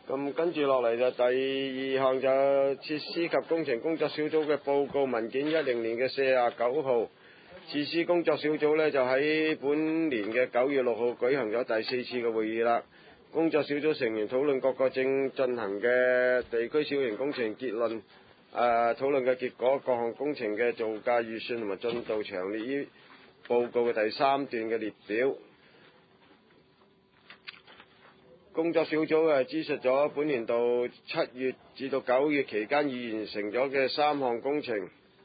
咁跟住落嚟就第二項就設施及工程工作小組嘅報告文件，10年嘅49號。設施工作小組呢，就喺本年嘅9月6號舉行咗第4次嘅會議啦。工作小組成員討論各個正進行嘅地區小型工程結論，討論嘅結果，各項工程嘅造價預算同埋進度詳列於報告嘅第3段嘅列表。工作小組諮述咗本年度7月至到9月期間已完成咗嘅3項工程。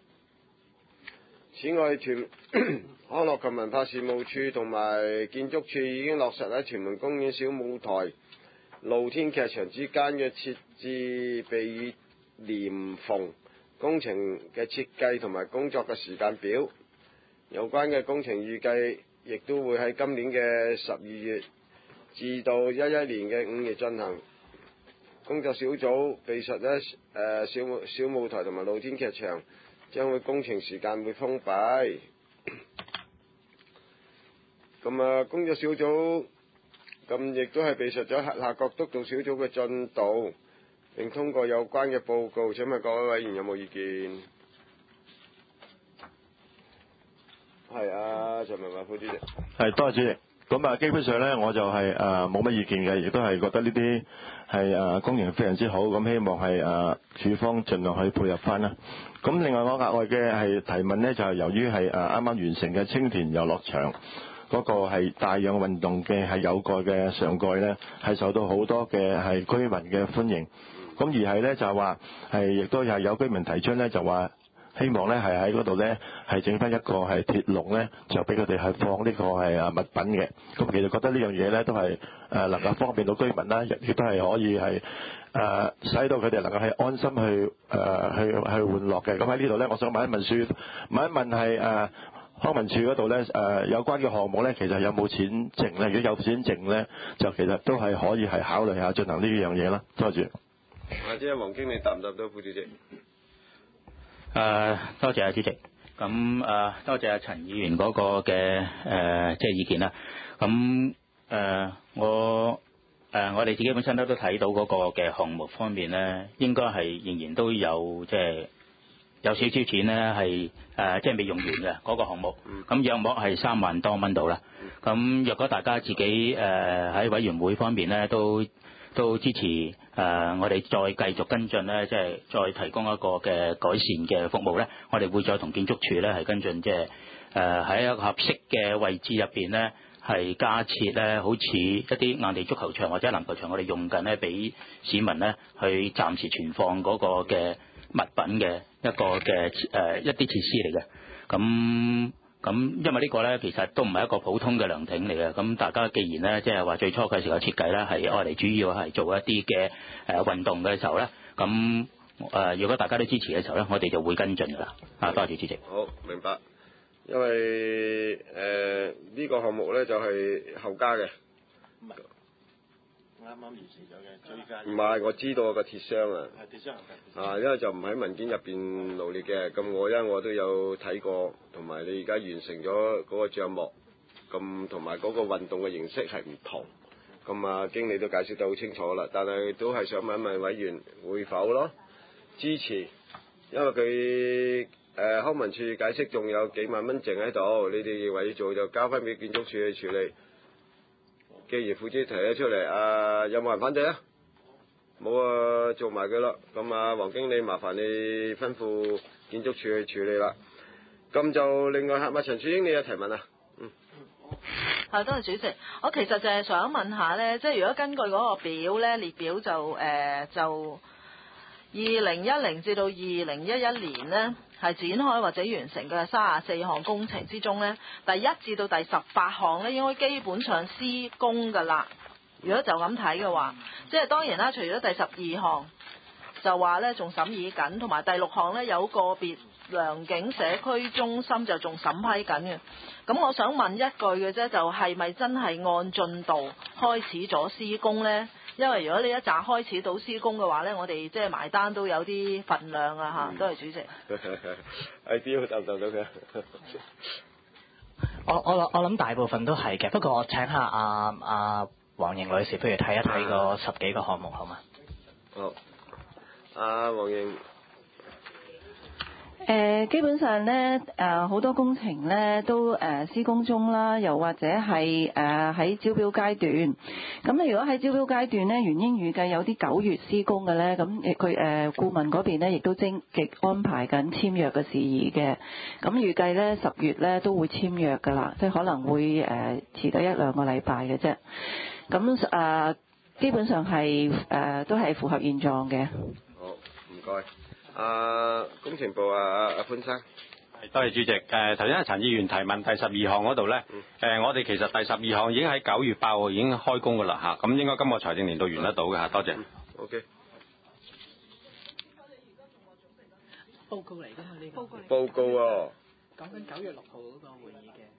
此外，康樂及文化事務處同埋建築署已經落實喺屯門公園小舞台露天劇場之間嘅設置備與簾縫工程嘅設計同埋工作嘅時間表。有關嘅工程預計亦都會喺今年嘅12月至到11年嘅5月進行。工作小組備述小舞台同埋露天劇場將會工程時間會封閉。工作小組亦都係備述咗轄下各督導小組嘅進度，並通過有關嘅報告。請問各位委員有冇意見？係啊，陳文華副主席。 係，多謝主席。咁基本上咧，我就係冇乜意見嘅，亦都係覺得呢啲係工程非常之好，咁希望係處方盡量去配合翻啦。咁另外我額外嘅係提問呢，就係由於係啱啱完成嘅青田遊樂場嗰個係大氧運動嘅係有蓋嘅上蓋呢，係受到好多嘅係居民嘅歡迎。咁而係呢，就係話係亦都係有居民提出呢，就話希望呢係喺嗰度呢係整翻一個係鐵籠呢，就俾佢哋係放呢個係物品嘅。咁其實覺得呢樣嘢呢都係能夠方便到居民啦，亦都係可以係使到佢哋能夠係安心去玩樂嘅。咁喺呢度呢，我想問一問係康文署嗰度呢，有關嘅項目呢，其實有冇錢剩呢？如果有錢剩呢，就其實都係可以係考慮下進行呢樣嘢啦。多謝。 或者黃經理答唔答到副主席？ 多謝主席。咁多謝陳議員嗰個嘅即係意見啦。咁我哋自己本身都睇到嗰個嘅項目方面咧，應該係仍然都有即係有少少錢咧係即係未用完嘅嗰個項目。咁約莫係3萬多蚊到啦。咁若果大家自己喺委員會方面咧都支持我哋再繼續跟進咧，即係再提供一個嘅改善嘅服務咧，我哋會再同建築署咧係跟進，即係喺一個合適嘅位置入邊咧係加設咧，好似一啲硬地足球場或者籃球場，我哋用緊咧俾市民咧去暫時存放嗰個嘅物品嘅一個嘅一啲設施嚟嘅。咁因為呢個咧其實都唔係一個普通嘅涼亭嚟嘅，咁大家既然咧即係話最初嘅時候設計咧係愛嚟主要係做一啲嘅運動嘅時候咧，咁如果大家都支持嘅時候咧，我哋就會跟進㗎啦。多謝主席。 好，明白。因為呢個項目咧就係後加嘅。 啱完成咗嘅追加。 唔係，我知道個鐵箱啊。 係鐵箱因為就唔喺文件入邊羅列嘅，咁因為我都有睇過，同埋你而家完成咗嗰個帳幕，咁同埋嗰個運動嘅形式係唔同，咁經理都解釋得好清楚啦。但係都係想問一問委員會否咯支持，因為佢康文署解釋仲有幾萬蚊剩喺度，你哋認為要做就交翻俾建築署去處理。既然副主席提咗出嚟，有冇人反對啊？冇做埋佢啦。咁黃經理麻煩你吩咐建築署去處理啦。咁就另外陳樹英你有提問啊？ 多謝主席。我其實就係想問下咧，即係如果根據嗰個表咧列表就2010至到2011年呢，係展開或者完成嘅34項工程之中呢，第1至到第18項呢應該基本上施工㗎啦。如果就咁睇嘅話，即係當然啦，除咗第12項就話呢仲審議緊，同埋第6項呢有個別良景社區中心就仲審批緊嘅。咁我想問一句嘅啫，就係咪真係按進度開始咗施工呢？因為如果你一扎開始到施工嘅話咧，我哋即係埋單都有啲份量啊嚇。多謝主席。 標答唔答到嘅？ 我諗大部分都係嘅，不過我請下阿黃瑩女士，不如睇一睇個10幾個項目好嗎？ 好，阿黃英。 基本上咧，好多工程咧都施工中啦，又或者係喺招標階段。咁如果喺招標階段咧，原應預計有啲9月施工嘅咧，咁佢顧問嗰邊咧亦都積極安排緊簽約嘅事宜嘅。咁預計咧10月咧都會簽約㗎啦，即係可能會遲到1-2個禮拜嘅啫。咁基本上係都係符合現狀嘅。 好，唔該。工程部阿潘生。 多謝主席。頭先陳議員提問第12項嗰度咧，我哋其實第12項已經喺9月8號已經開工㗎啦嚇，咁應該今個財政年度完得到嘅嚇，多謝。 OK。 報告嚟㗎嘛呢個？ 報告喎。 講緊9月6號嗰個會議嘅。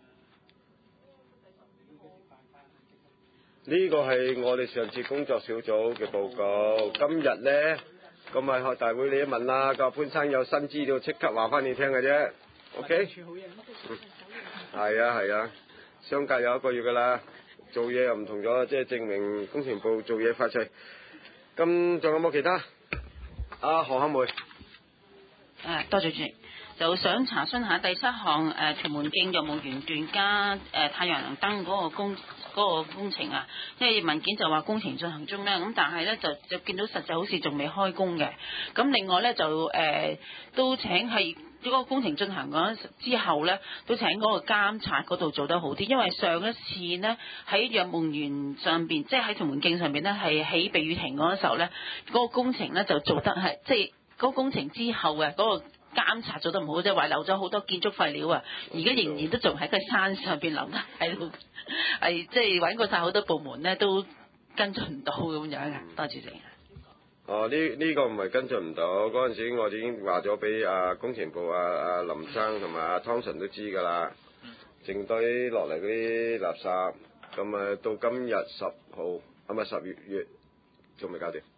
呢個係我哋上次工作小組嘅報告，今日咧。咁咪學大會你一問啦，個潘生有新資料即刻話翻你聽嘅啫 ，OK？係啊，相隔有1個月噶啦，做嘢又唔同咗，即係證明工程部做嘢快脆。咁仲有冇其他？阿何杏梅。 多謝主席，就想查詢下第7項屯門徑若夢園段加太陽能燈嗰個工程啊，即係文件就話工程進行中咧，咁但係咧就見到實際好似仲未開工嘅。咁另外咧就都請係嗰個工程進行嗰之後咧，都請嗰個監察嗰度做得好啲，因為上一次呢，喺若夢園上邊，即係喺屯門徑上邊咧係起避雨亭嗰時候咧，嗰個工程咧就做得係即係嗰個工程之後嘅嗰個監察做得唔好，即係遺留咗好多建築廢料啊！而家仍然都仲喺個山上邊留得喺度，係即係揾過晒好多部門咧，都跟進唔到咁樣嘅。多謝你。 呢個唔係跟進唔到，嗰陣時我已經話咗俾工程部阿林生同埋阿湯臣都知㗎啦，剩低落嚟嗰啲垃圾，咁到今日10號，係咪10月仲未搞掂？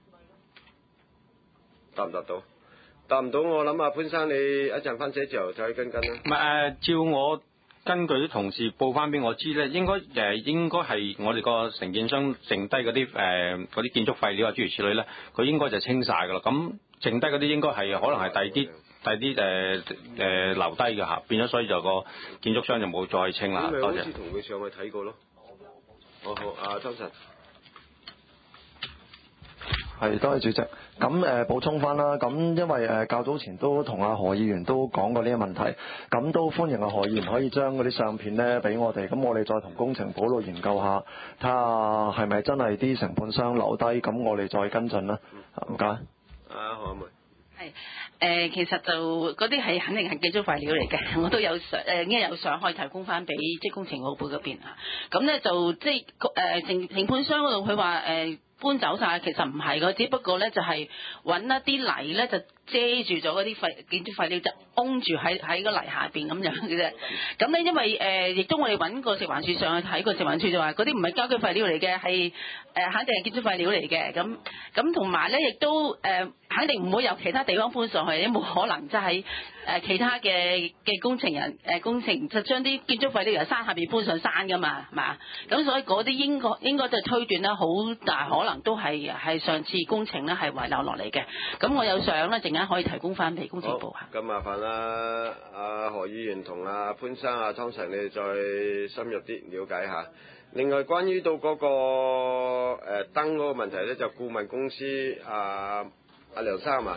答唔答到？答唔到，我諗潘生你一陣翻寫之後就去跟啦。 唔係照我根據啲同事報翻俾我知咧，應該係我哋個承建商剩低嗰啲建築廢料啊諸如此類咧，佢應該就清晒㗎啦。咁剩低嗰啲應該係可能係第啲留低嘅嚇，變咗所以就個建築商就冇再清啦。多謝。 好似同佢上去睇過咯。好，阿湯臣。 係，多謝主席。咁補充翻啦，咁因為較早前都同阿何議員都講過呢個問題，咁都歡迎阿何議員可以將嗰啲相片咧俾我哋，咁我哋再同工程部度研究下，睇下係咪真係啲承判商留低，咁我哋再跟進啦。唔該。 何杏梅。 其實就嗰啲係肯定係建築廢料嚟嘅，我都有已經有相可以提供翻俾即係工程部嗰邊啊。咁咧就即係承判商嗰度佢話搬走晒，其實唔係嘅，只不過咧就係揾一啲泥咧就遮住咗嗰啲建築廢料，就擁住喺個泥下邊咁樣嘅啫。咁咧因為亦都我哋揾個食環署上去睇過，食環署就話嗰啲唔係家居廢料嚟嘅，係肯定係建築廢料嚟嘅。咁同埋咧亦都肯定唔會由其他地方搬上去，因為冇可能即係其他嘅工程就將啲建築廢料由山下邊搬上山噶嘛，係嘛？咁所以嗰啲應該就推斷啦，好大可能都係上次工程咧係遺留落嚟嘅。咁我有相咧，陣間可以提供翻俾工程部啊。 咁麻煩啦，阿何議員同阿潘生、阿湯臣，你再深入啲了解下。另外，關於到嗰個燈嗰個問題咧，就顧問公司阿梁生係嘛？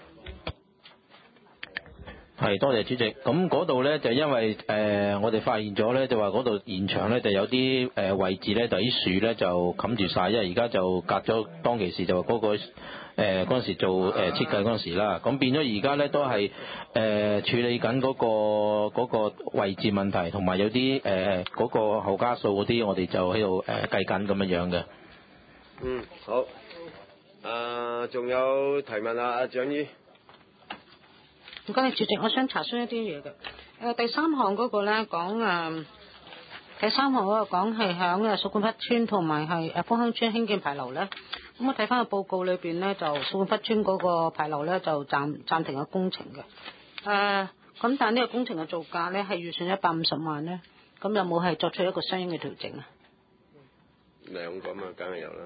係，多謝主席。咁嗰度咧就因為我哋發現咗咧，就話嗰度現場咧就有啲位置咧就啲樹咧就冚住晒，因為而家就隔咗當其時就話嗰個嗰陣時做設計嗰陣時啦，咁變咗而家咧都係處理緊嗰個位置問題，同埋有啲嗰個後加數嗰啲，我哋就喺度計緊咁樣嘅。 好。仲有提問啊，阿蔣姨。 唔該，主席，我想查詢一啲嘢嘅。第3項嗰個咧講第3項嗰個講係響掃管笏村同埋係豐香村興建牌樓咧。咁我睇翻個報告裏邊咧，就掃管笏村嗰個牌樓咧就暫停咗工程嘅。咁但係呢個工程嘅造價咧係預算150萬咧，咁有冇係作出一個相應嘅調整啊？ 兩個嘛，梗係有啦。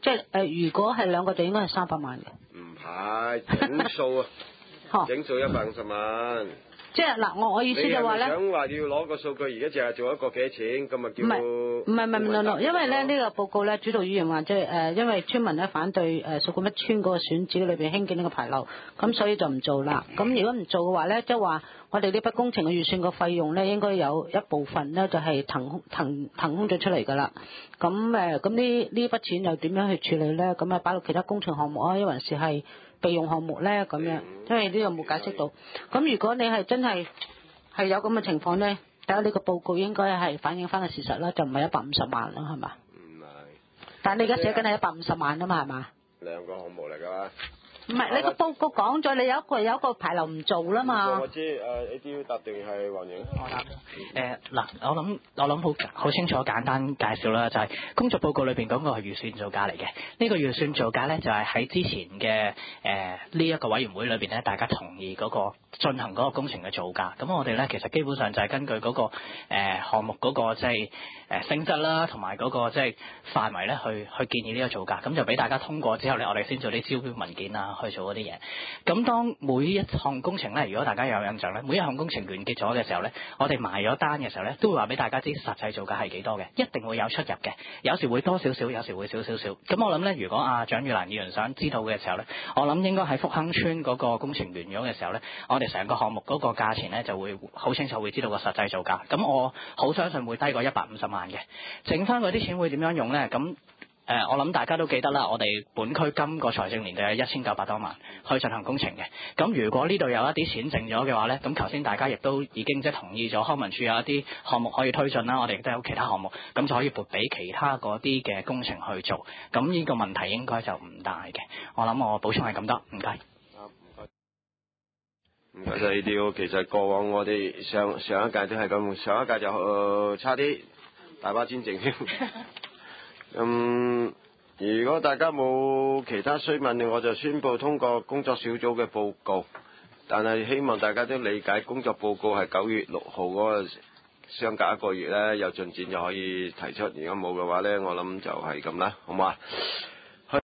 即係如果係兩個就應該係300萬嘅。 唔係整數啊， 哦整數150萬。 即係嗱，我意思就話咧， 你係咪想話要攞個數據，而家淨係做一個幾多錢，咁咪叫？ 唔係，因為咧呢個報告咧，主導議員話即係因為村民咧反對掃管笏村嗰個選址裏邊興建呢個牌樓，咁所以就唔做啦。咁如果唔做嘅話咧，即係話我哋呢筆工程嘅預算個費用咧，應該有一部分咧就係騰空咗出嚟㗎啦。咁咁呢筆錢又點樣去處理咧？咁擺到其他工程項目啊，抑或是係備用項目咧咁樣，因為呢個冇解釋到。咁如果你係真係有咁嘅情況咧，睇下呢個報告應該係反映翻個事實啦，就唔係150萬啦，係嘛？ 唔係。 但係你而家寫緊係150萬啊嘛，係嘛？ 兩個項目嚟㗎嘛。 唔係，你個報告講咗，你有一個牌樓唔做啦嘛。 我知你啲要答定係黃影。 我答。嗱，我諗好清楚簡單介紹啦，就係工作報告裏邊講個係預算造價嚟嘅。呢個預算造價咧就係喺之前嘅呢一個委員會裏邊咧，大家同意嗰個進行嗰個工程嘅造價。咁我哋咧其實基本上就係根據嗰個項目嗰個即係性質啦，同埋嗰個即係範圍咧去建議呢個造價。咁就俾大家通過之後咧，我哋先做啲招標文件啊。去做嗰啲嘢，咁當每一項工程咧，如果大家有印象咧，每一項工程完結咗嘅時候咧，我哋埋咗單嘅時候咧，都會話俾大家知實際造價係幾多嘅，一定會有出入嘅，有時會多少少，有時會少少少。咁我諗咧，如果蔣宇蘭議員想知道嘅時候咧，我諗應該喺福亨村嗰個工程完咗嘅時候咧，我哋成個項目嗰個價錢咧就會好清楚會知道個實際造價。咁我好相信會低過150萬嘅，剩翻嗰啲錢會點樣用咧？咁我諗大家都記得啦，我哋本區今個財政年度有1900多萬去進行工程嘅。咁如果呢度有一啲錢剩咗嘅話呢，咁頭先大家亦都已經即係同意咗康文署有一啲項目可以推進啦，我哋亦都有其他項目，咁就可以撥俾其他嗰啲嘅工程去做。咁呢個問題應該就唔大嘅。我諗我補充係咁多，唔該。 唔該晒呢啲，其實過往我哋上一屆都係咁，上一屆就差啲，大把錢剩添。如果大家冇其他需問，我就宣布通過工作小組嘅報告。但係希望大家都理解，工作報告係9月6號嗰個相隔1個月咧，有進展就可以提出。如果冇嘅話咧，我諗就係咁啦，好唔好啊？